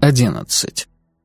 11.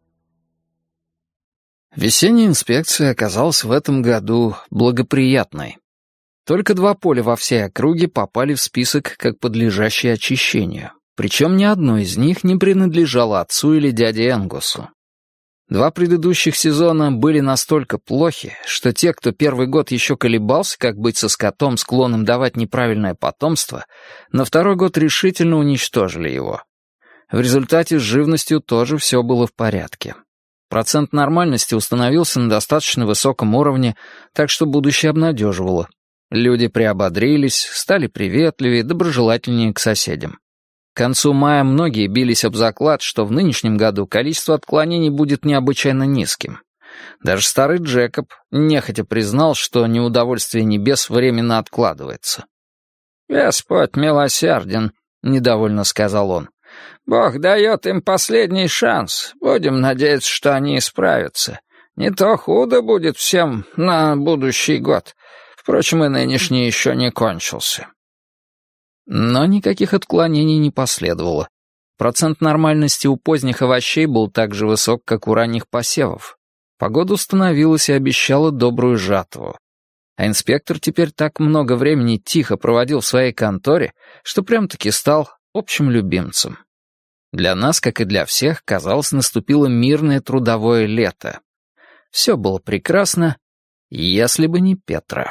Весенняя инспекция оказалась в этом году благоприятной. Только 2 поля во всей округе попали в список как подлежащие очищению, причем ни одно из них не принадлежало отцу или дяде Энгусу. 2 предыдущих сезона были настолько плохи, что те, кто первый год еще колебался, как быть со скотом, склонным давать неправильное потомство, на 2-й год решительно уничтожили его. В результате с живностью тоже все было в порядке. Процент нормальности установился на достаточно высоком уровне, так что будущее обнадеживало. Люди приободрились, стали приветливее, доброжелательнее к соседям. К концу мая многие бились об заклад, что в нынешнем году количество отклонений будет необычайно низким. Даже старый Джекоб нехотя признал, что неудовольствие небес временно откладывается. «Господь милосерден», — недовольно сказал он. «Бог дает им последний шанс. Будем надеяться, что они исправятся. Не то худо будет всем на будущий год. Впрочем, и нынешний еще не кончился». Но никаких отклонений не последовало. Процент нормальности у поздних овощей был так же высок, как у ранних посевов. Погода установилась и обещала добрую жатву. А инспектор теперь так много времени тихо проводил в своей конторе, что прям-таки стал общим любимцем. Для нас, как и для всех, казалось, наступило мирное трудовое лето. Все было прекрасно, если бы не Петра.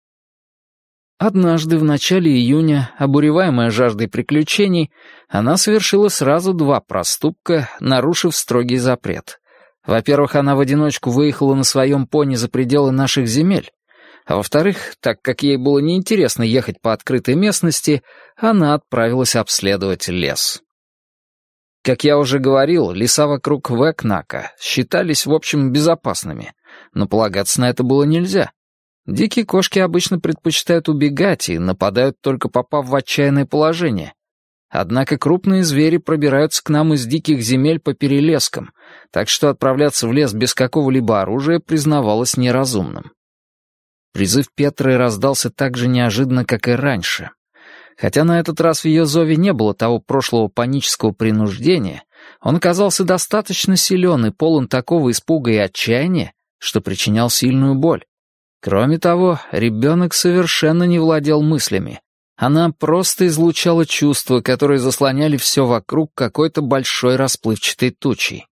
Однажды в начале июня, обуреваемая жаждой приключений, она совершила сразу 2 проступка, нарушив строгий запрет. Во-первых, она в одиночку выехала на своем пони за пределы наших земель, а во-вторых, так как ей было неинтересно ехать по открытой местности, она отправилась обследовать лес. Как я уже говорил, леса вокруг Вэкнака считались, в общем, безопасными, но полагаться на это было нельзя. Дикие кошки обычно предпочитают убегать и нападают, только попав в отчаянное положение. Однако крупные звери пробираются к нам из диких земель по перелескам, так что отправляться в лес без какого-либо оружия признавалось неразумным. Призыв Петры раздался так же неожиданно, как и раньше. Хотя на этот раз в ее зове не было того прошлого панического принуждения, он оказался достаточно силен и полон такого испуга и отчаяния, что причинял сильную боль. Кроме того, ребенок совершенно не владел мыслями. Она просто излучала чувства, которые заслоняли все вокруг какой-то большой расплывчатой тучей.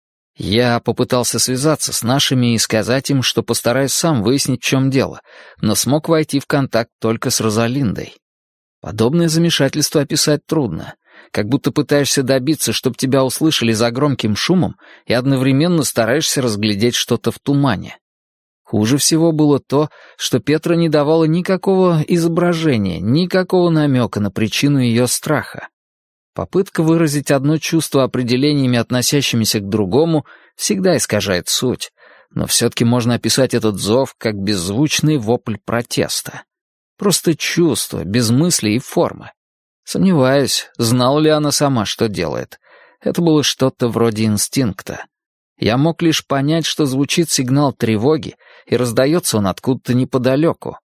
Я попытался связаться с нашими и сказать им, что постараюсь сам выяснить, в чем дело, но смог войти в контакт только с Розалиндой. Подобное замешательство описать трудно, как будто пытаешься добиться, чтобы тебя услышали за громким шумом и одновременно стараешься разглядеть что-то в тумане. Хуже всего было то, что Петра не давала никакого изображения, никакого намека на причину ее страха. Попытка выразить одно чувство определениями, относящимися к другому, всегда искажает суть, но все-таки можно описать этот зов как беззвучный вопль протеста. Просто чувство, без мысли и формы. Сомневаюсь, знала ли она сама, что делает. Это было что-то вроде инстинкта. Я мог лишь понять, что звучит сигнал тревоги, и раздается он откуда-то неподалеку.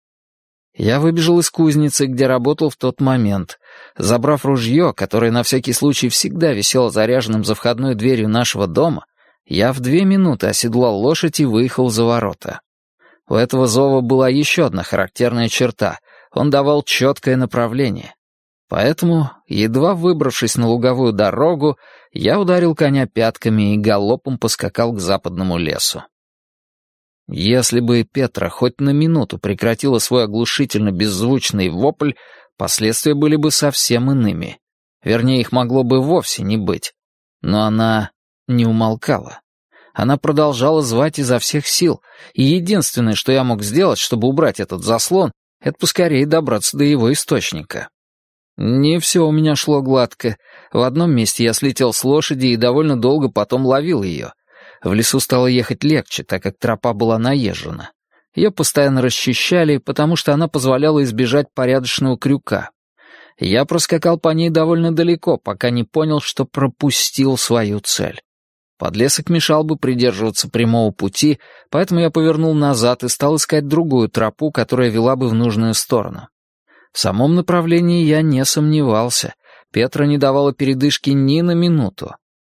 Я выбежал из кузницы, где работал в тот момент. Забрав ружье, которое на всякий случай всегда висело заряженным за входной дверью нашего дома, я в 2 минуты оседлал лошадь и выехал за ворота. У этого зова была еще одна характерная черта — он давал четкое направление. Поэтому, едва выбравшись на луговую дорогу, я ударил коня пятками и галопом поскакал к западному лесу. Если бы Петра хоть на минуту прекратила свой оглушительно беззвучный вопль, последствия были бы совсем иными. Вернее, их могло бы вовсе не быть. Но она не умолкала. Она продолжала звать изо всех сил, и единственное, что я мог сделать, чтобы убрать этот заслон, это поскорее добраться до его источника. Не все у меня шло гладко. В одном месте я слетел с лошади и довольно долго потом ловил ее. В лесу стало ехать легче, так как тропа была наезжена. Ее постоянно расчищали, потому что она позволяла избежать порядочного крюка. Я проскакал по ней довольно далеко, пока не понял, что пропустил свою цель. Подлесок мешал бы придерживаться прямого пути, поэтому я повернул назад и стал искать другую тропу, которая вела бы в нужную сторону. В самом направлении я не сомневался. Петра не давала передышки ни на минуту.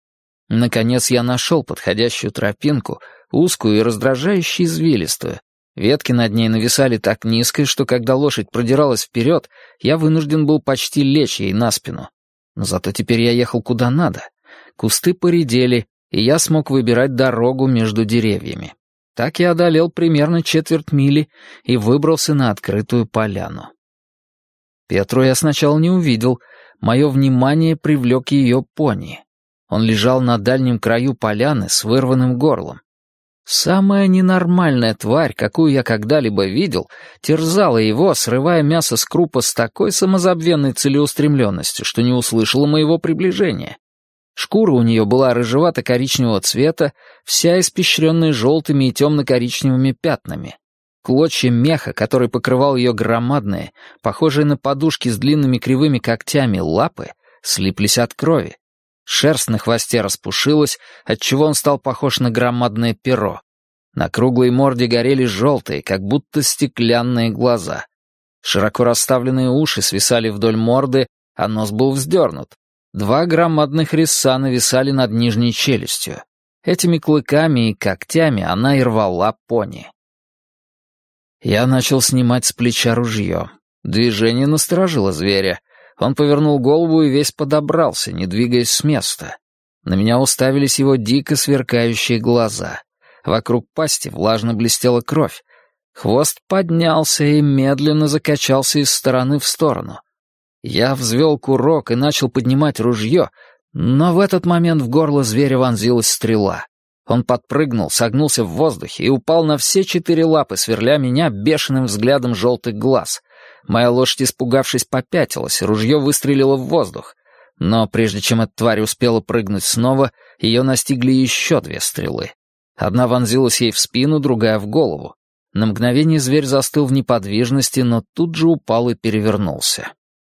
Наконец я нашел подходящую тропинку, узкую и раздражающе извилистую. Ветки над ней нависали так низко, что когда лошадь продиралась вперед, я вынужден был почти лечь ей на спину. Но зато теперь я ехал куда надо. Кусты поредели, и я смог выбирать дорогу между деревьями. Так я одолел примерно четверть мили и выбрался на открытую поляну. Петру я сначала не увидел, мое внимание привлек ее пони. Он лежал на дальнем краю поляны с вырванным горлом. Самая ненормальная тварь, какую я когда-либо видел, терзала его, срывая мясо с крупа с такой самозабвенной целеустремленностью, что не услышала моего приближения. Шкура у нее была рыжевато-коричневого цвета, вся испещренная желтыми и темно-коричневыми пятнами. Клочья меха, который покрывал ее громадные, похожие на подушки с длинными кривыми когтями лапы, слиплись от крови. Шерсть на хвосте распушилась, отчего он стал похож на громадное перо. На круглой морде горели желтые, как будто стеклянные глаза. Широко расставленные уши свисали вдоль морды, а нос был вздернут. 2 громадных резца нависали над нижней челюстью. Этими клыками и когтями она и рвала пони. Я начал снимать с плеча ружье. Движение насторожило зверя. Он повернул голову и весь подобрался, не двигаясь с места. На меня уставились его дико сверкающие глаза. Вокруг пасти влажно блестела кровь. Хвост поднялся и медленно закачался из стороны в сторону. Я взвел курок и начал поднимать ружье, но в этот момент в горло зверя вонзилась стрела. Он подпрыгнул, согнулся в воздухе и упал на все 4 лапы, сверля меня бешеным взглядом желтых глаз. Моя лошадь, испугавшись, попятилась, ружье выстрелило в воздух. Но прежде чем эта тварь успела прыгнуть снова, ее настигли еще 2 стрелы. Одна вонзилась ей в спину, другая в голову. На мгновение зверь застыл в неподвижности, но тут же упал и перевернулся.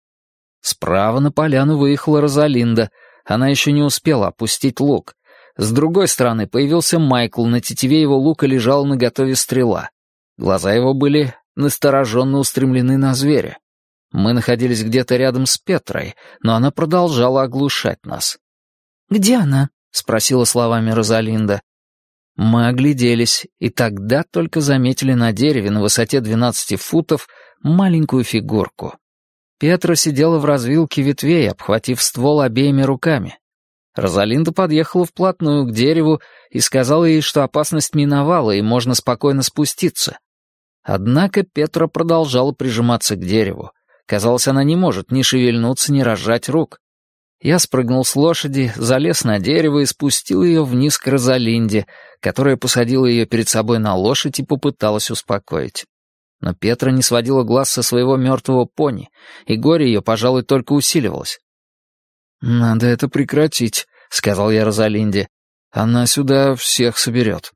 Справа на поляну выехала Розалинда. Она еще не успела опустить лук. С другой стороны появился Майкл, на тетиве его лука лежала наготове стрела. Глаза его были настороженно устремлены на зверя. Мы находились где-то рядом с Петрой, но она продолжала оглушать нас. «Где она?» — спросила словами Розалинда. Мы огляделись, и тогда только заметили на дереве на высоте 12 футов маленькую фигурку. Петра сидела в развилке ветвей, обхватив ствол обеими руками. Розалинда подъехала вплотную к дереву и сказала ей, что опасность миновала и можно спокойно спуститься. Однако Петра продолжала прижиматься к дереву. Казалось, она не может ни шевельнуться, ни разжать рук. Я спрыгнул с лошади, залез на дерево и спустил ее вниз к Розалинде, которая посадила ее перед собой на лошадь и попыталась успокоить. Но Петра не сводила глаз со своего мертвого пони, и горе ее, пожалуй, только усиливалось. «Надо это прекратить», — сказал я Розалинде. «Она сюда всех соберет».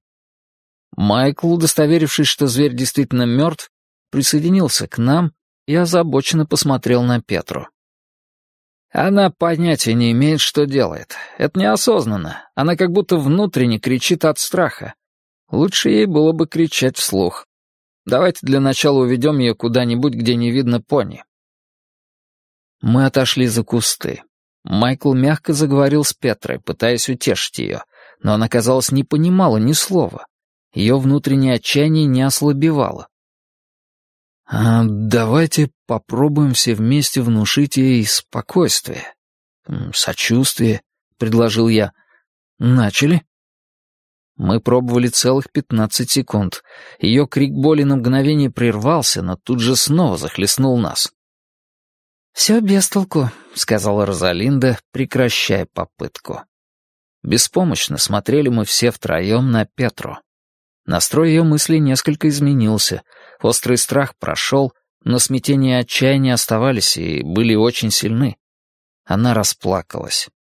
Майкл, удостоверившись, что зверь действительно мертв, присоединился к нам и озабоченно посмотрел на Петру. «Она понятия не имеет, что делает. Это неосознанно. Она как будто внутренне кричит от страха. Лучше ей было бы кричать вслух. Давайте для начала уведем ее куда-нибудь, где не видно пони». Мы отошли за кусты. Майкл мягко заговорил с Петрой, пытаясь утешить ее, но она, казалось, не понимала ни слова. Ее внутреннее отчаяние не ослабевало. «Давайте попробуем все вместе внушить ей спокойствие, сочувствие», — предложил я. «Начали?» Мы пробовали целых 15 секунд. Ее крик боли на мгновение прервался, но тут же снова захлестнул нас. «Все без толку», — сказала Розалинда, прекращая попытку. Беспомощно смотрели мы все втроем на Петру. Настрой ее мыслей несколько изменился. Острый страх прошел, но смятение и отчаяние оставались и были очень сильны. Она расплакалась.